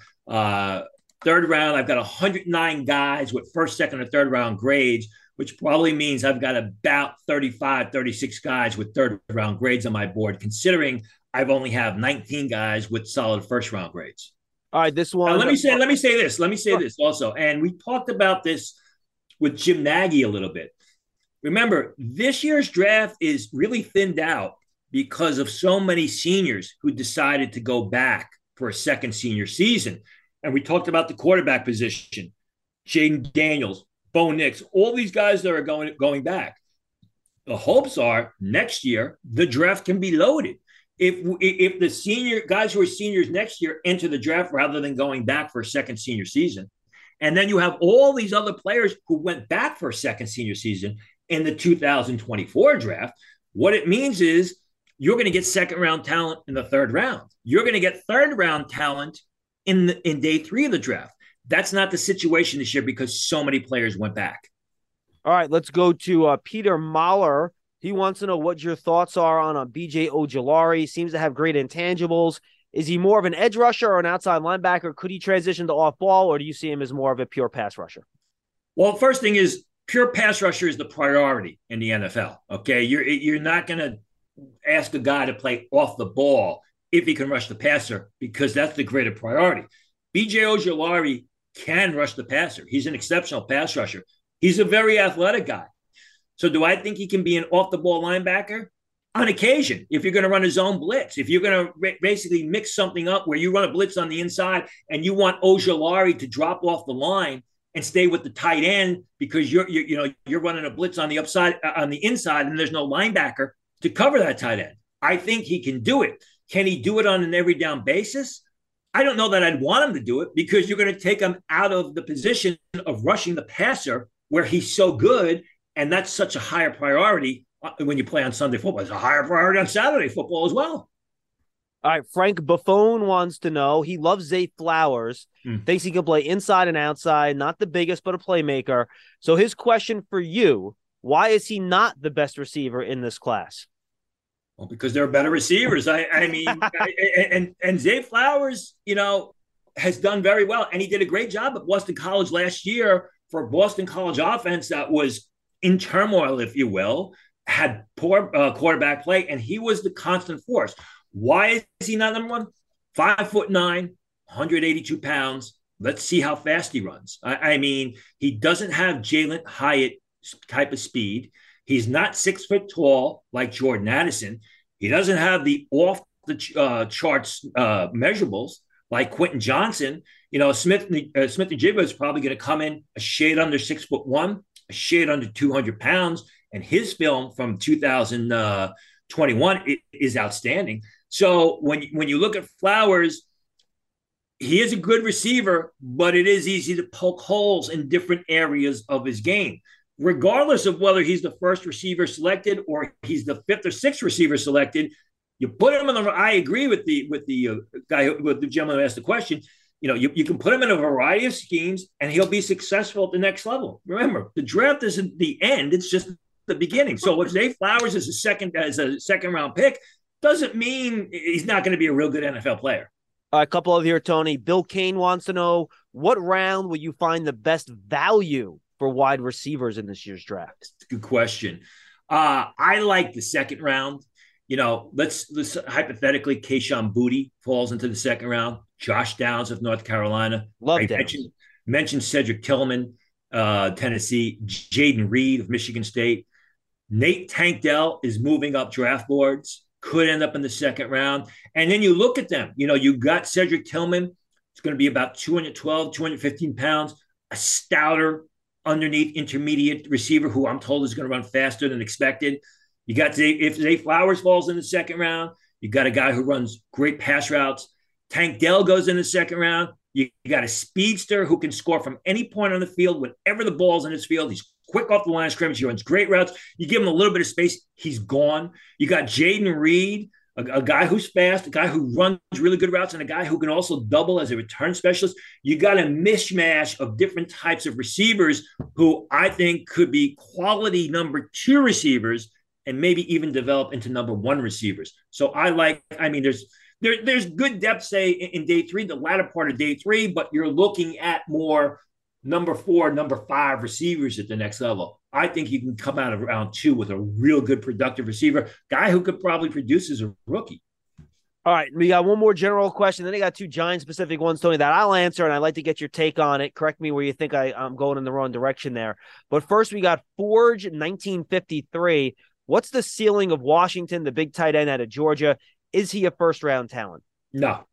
Third round, I've got 109 guys with first, second, or third round grades, which probably means I've got about 35, 36 guys with third round grades on my board, considering I've only have 19 guys with solid first round grades. All right, this one. Let me say this also. And we talked about this with Jim Nagy a little bit. Remember, this year's draft is really thinned out because of so many seniors who decided to go back for a second senior season. And we talked about the quarterback position, Jaden Daniels, Bo Nix, all these guys that are going back. The hopes are next year the draft can be loaded. If the senior guys who are seniors next year enter the draft rather than going back for a second senior season, and then you have all these other players who went back for a second senior season in the 2024 draft, what it means is you're going to get second round talent in the third round. You're going to get third round talent in day 3 of the draft. That's not the situation this year because so many players went back. All right, let's go to Peter Mahler. He wants to know what your thoughts are on B.J. Ojulari. Seems to have great intangibles. Is he more of an edge rusher or an outside linebacker? Could he transition to off ball, or do you see him as more of a pure pass rusher? Well, first thing is pure pass rusher is the priority in the NFL. Okay, you're not going to ask a guy to play off the ball if he can rush the passer, because that's the greater priority. B.J. Ojulari can rush the passer. He's an exceptional pass rusher. He's a very athletic guy. So do I think he can be an off-the-ball linebacker? On occasion, if you're going to run a zone blitz, if you're going to basically mix something up where you run a blitz on the inside and you want Ojulari to drop off the line and stay with the tight end because you're running a blitz on the upside, on the inside, and there's no linebacker to cover that tight end. I think he can do it. Can he do it on an every down basis? I don't know that I'd want him to do it because you're going to take him out of the position of rushing the passer where he's so good, and that's such a higher priority when you play on Sunday football. It's a higher priority on Saturday football as well. All right, Frank Buffone wants to know, he loves Zay Flowers, thinks he can play inside and outside, not the biggest, but a playmaker. So his question for you, why is he not the best receiver in this class? Well, because there are better receivers. I mean, and Zay Flowers, has done very well. And he did a great job at Boston College last year for a Boston College offense that was in turmoil, if you will, had poor quarterback play, and he was the constant force. Why is he not number one? 5'9", 182 pounds. Let's see how fast he runs. I mean, he doesn't have Jalen Hyatt type of speed. He's not 6 foot tall like Jordan Addison. He doesn't have the off the charts measurables like Quentin Johnson. Smith and Jigba is probably going to come in a shade under 6'1", a shade under 200 pounds, and his film from 2021 is outstanding. So when you look at Flowers, he is a good receiver, but it is easy to poke holes in different areas of his game. Regardless of whether he's the first receiver selected or he's the 5th or 6th receiver selected, you put him in the. I agree with the gentleman who asked the question. You can put him in a variety of schemes and he'll be successful at the next level. Remember, the draft isn't the end; it's just the beginning. So if Zay Flowers is a second round pick, doesn't mean he's not going to be a real good NFL player. A couple of here, Tony. Bill Kane wants to know, what round will you find the best value for wide receivers in this year's draft? That's a good question. I like the second round. Let's hypothetically, Kayshon Boutte falls into the second round. Josh Downs of North Carolina. Mentioned Cedric Tillman, Tennessee. Jaden Reed of Michigan State. Nate Tankdell is moving up draft boards. Could end up in the second round. And then you look at them. You got Cedric Tillman. It's going to be about 212, 215 pounds. A stouter, underneath intermediate receiver who I'm told is going to run faster than expected. You got if Zay Flowers falls in the second round, you got a guy who runs great pass routes. Tank Dell goes in the second round. You got a speedster who can score from any point on the field whenever the ball's in his field. He's quick off the line of scrimmage. He runs great routes. You give him a little bit of space, he's gone. You got Jaden Reed, a guy who's fast, a guy who runs really good routes, and a guy who can also double as a return specialist. You got a mishmash of different types of receivers who I think could be quality number 2 receivers and maybe even develop into number 1 receivers. So there's good depth, say, in day 3, the latter part of day 3, but you're looking at more number 4, number 5 receivers at the next level. I think you can come out of round 2 with a real good productive receiver, guy who could probably produce as a rookie. All right, we got one more general question. Then I got 2 Giants-specific ones, Tony, that I'll answer, and I'd like to get your take on it. Correct me where you think I'm going in the wrong direction there. But first, we got Forge, 1953. What's the ceiling of Washington, the big tight end out of Georgia? Is he a first-round talent? No.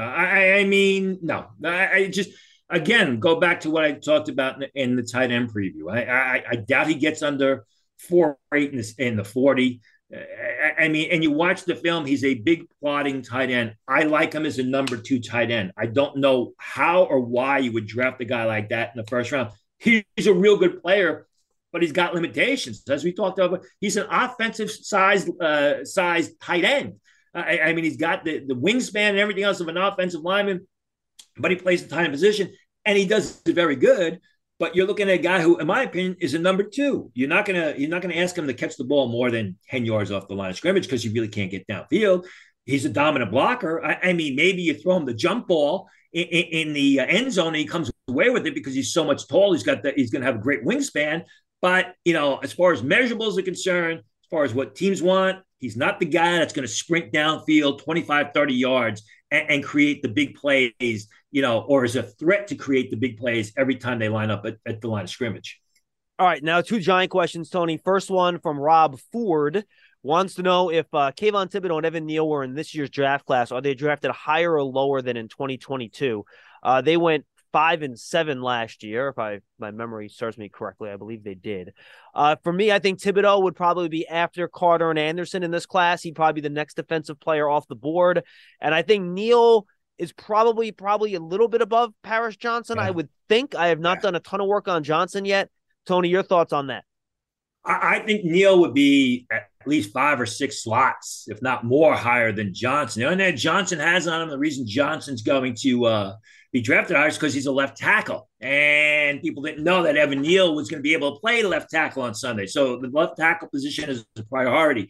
I just – again, go back to what I talked about in the tight end preview. I doubt he gets under 4.8 in the 40. And you watch the film, he's a big plotting tight end. I like him as a number 2 tight end. I don't know how or why you would draft a guy like that in the first round. He's a real good player, but he's got limitations. As we talked about, he's an offensive size tight end. He's got the wingspan and everything else of an offensive lineman, but he plays the tight end position, and he does it very good. But you're looking at a guy who, in my opinion, is a number 2. You're not gonna ask him to catch the ball more than 10 yards off the line of scrimmage because you really can't get downfield. He's a dominant blocker. Maybe you throw him the jump ball in the end zone, and he comes away with it because he's so much tall. He's going to have a great wingspan. But as far as measurables are concerned, as far as what teams want, he's not the guy that's going to sprint downfield 25, 30 yards and create the big plays, or is a threat to create the big plays every time they line up at the line of scrimmage. All right, now 2 Giant questions, Tony. First one from Rob Ford wants to know if Kayvon Thibodeaux and Evan Neal were in this year's draft class. Are they drafted higher or lower than in 2022? They went 5 and 7 last year, if my memory serves me correctly. I believe they did. For me, I think Thibodeaux would probably be after Carter and Anderson in this class. He'd probably be the next defensive player off the board. And I think Neal is probably a little bit above Paris Johnson, I would think. I have not done a ton of work on Johnson yet. Tony, your thoughts on that? I think Neal would be at least 5 or 6 slots, if not more, higher than Johnson. And then Johnson has on him. The reason Johnson's going to be drafted higher is because he's a left tackle. And people didn't know that Evan Neal was going to be able to play left tackle on Sunday. So the left tackle position is a priority.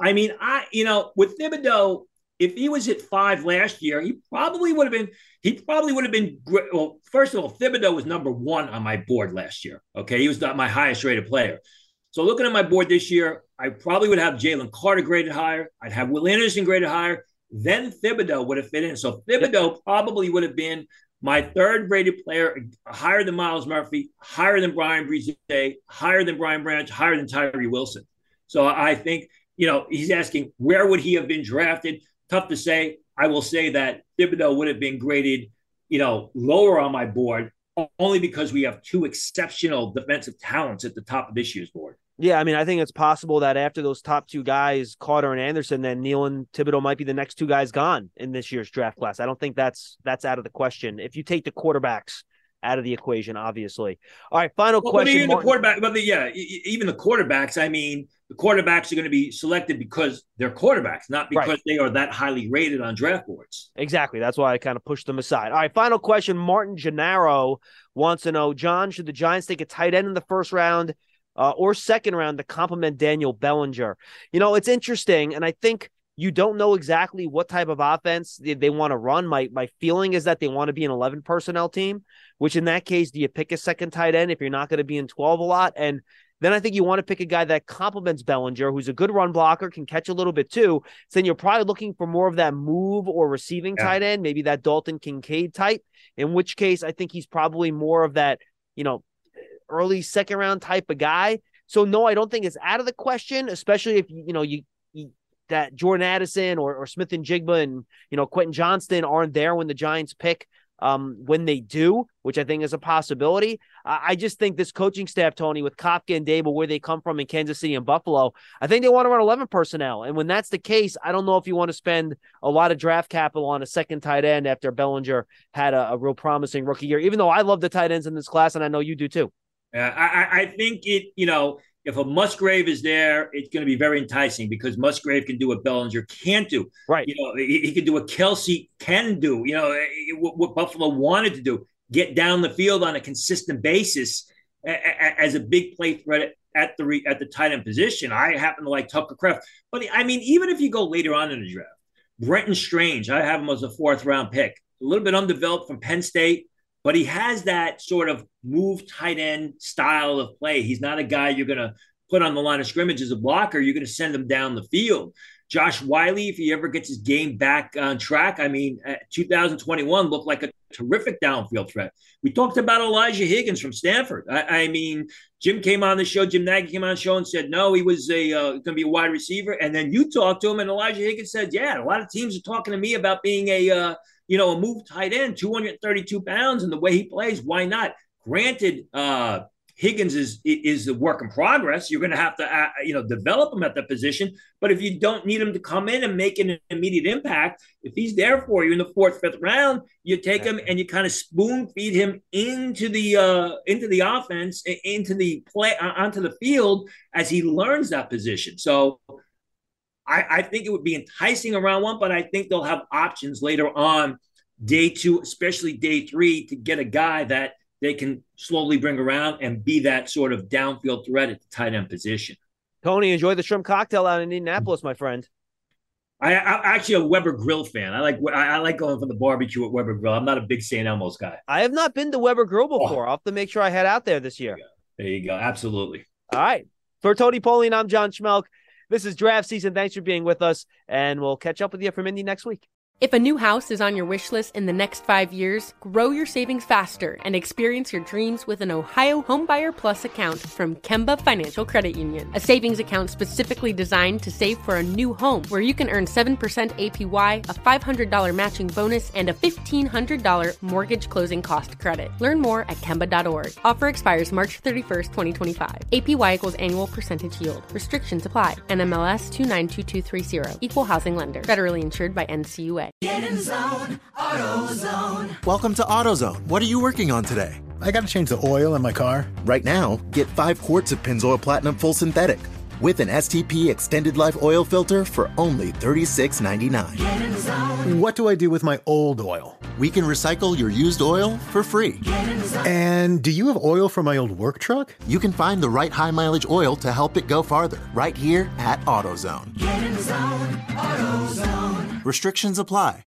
With Thibodeaux, if he was at 5 last year, he probably would have been great. Well, first of all, Thibodeaux was number 1 on my board last year. Okay. He was not my highest rated player. So looking at my board this year, I probably would have Jalen Carter graded higher. I'd have Will Anderson graded higher. Then Thibodeaux would have fit in. So Thibodeaux probably would have been my 3rd rated player, higher than Myles Murphy, higher than Brian Brise, higher than Brian Branch, higher than Tyree Wilson. So I think, he's asking where would he have been drafted? Tough to say. I will say that Thibodeaux would have been graded, lower on my board only because we have 2 exceptional defensive talents at the top of this year's board. Yeah, I think it's possible that after those top 2 guys, Carter and Anderson, then Neal and Thibodeaux might be the next 2 guys gone in this year's draft class. I don't think that's out of the question. If you take the quarterbacks out of the equation, obviously. All right, final question. Even the quarterbacks, the quarterbacks are going to be selected because they're quarterbacks, not because they are that highly rated on draft boards. Exactly. That's why I kind of pushed them aside. All right, final question. Martin Gennaro wants to know, John, should the Giants take a tight end in the first round or second round to complement Daniel Bellinger? It's interesting, and I think you don't know exactly what type of offense they want to run. My feeling is that they want to be an 11 personnel team, which in that case, do you pick a second tight end if you're not going to be in 12 a lot? And then I think you want to pick a guy that complements Bellinger, who's a good run blocker, can catch a little bit too. So then you're probably looking for more of that move or receiving tight end, maybe that Dalton Kincaid type, in which case I think he's probably more of that, early second round type of guy. So no, I don't think it's out of the question, especially if, you that Jordan Addison or Smith and Jigba and, Quentin Johnston aren't there when the Giants pick. When they do, which I think is a possibility. I just think this coaching staff, Tony, with Kafka and Dable, where they come from in Kansas City and Buffalo, I think they want to run 11 personnel. And when that's the case, I don't know if you want to spend a lot of draft capital on a second tight end after Bellinger had a real promising rookie year, even though I love the tight ends in this class, and I know you do too. I think if a Musgrave is there, it's going to be very enticing because Musgrave can do what Bellinger can't do. Right. He can do what Kelsey can do. What Buffalo wanted to do, get down the field on a consistent basis as a big play threat at the tight end position. I happen to like Tucker Kraft. But, I mean, even if you go later on in the draft, Brenton Strange, I have him as a 4th-round pick. A little bit undeveloped from Penn State, but he has that sort of move tight end style of play. He's not a guy you're going to put on the line of scrimmage as a blocker. You're going to send him down the field. Josh Wiley, if he ever gets his game back on track, 2021 looked like a terrific downfield threat. We talked about Elijah Higgins from Stanford. Jim came on the show, Jim Nagy came on the show and said, no, he was going to be a wide receiver. And then you talked to him and Elijah Higgins said, yeah, a lot of teams are talking to me about being a move tight end, 232 pounds, and the way he plays, why not? Granted, Higgins is a work in progress. You're going to have to, develop him at that position. But if you don't need him to come in and make an immediate impact, if he's there for you in the 4th, 5th round, you take him and you kind of spoon feed him into the offense, into the play, onto the field as he learns that position. So I think it would be enticing around 1, but I think they'll have options later on, day 2, especially day 3, to get a guy that they can slowly bring around and be that sort of downfield threat at the tight end position. Tony, enjoy the shrimp cocktail out in Indianapolis, my friend. I'm actually a Weber Grill fan. I like going for the barbecue at Weber Grill. I'm not a big St. Elmo's guy. I have not been to Weber Grill before. I'll have to make sure I head out there this year. There you go. Absolutely. All right. For Tony Pauline, I'm John Schmelk. This is draft season. Thanks for being with us, and we'll catch up with you from Indy next week. If a new house is on your wish list in the next 5 years, grow your savings faster and experience your dreams with an Ohio Homebuyer Plus account from Kemba Financial Credit Union. A savings account specifically designed to save for a new home where you can earn 7% APY, a $500 matching bonus, and a $1,500 mortgage closing cost credit. Learn more at Kemba.org. Offer expires March 31st, 2025. APY equals annual percentage yield. Restrictions apply. NMLS 292230. Equal housing lender. Federally insured by NCUA. Get in zone, AutoZone. Welcome to AutoZone. What are you working on today? I got to change the oil in my car. Right now, get 5 quarts of Pennzoil Platinum Full Synthetic with an STP Extended Life Oil Filter for only $36.99. Get in zone. What do I do with my old oil? We can recycle your used oil for free. Get in zone. And do you have oil for my old work truck? You can find the right high-mileage oil to help it go farther right here at AutoZone. Get in zone, AutoZone. Restrictions apply.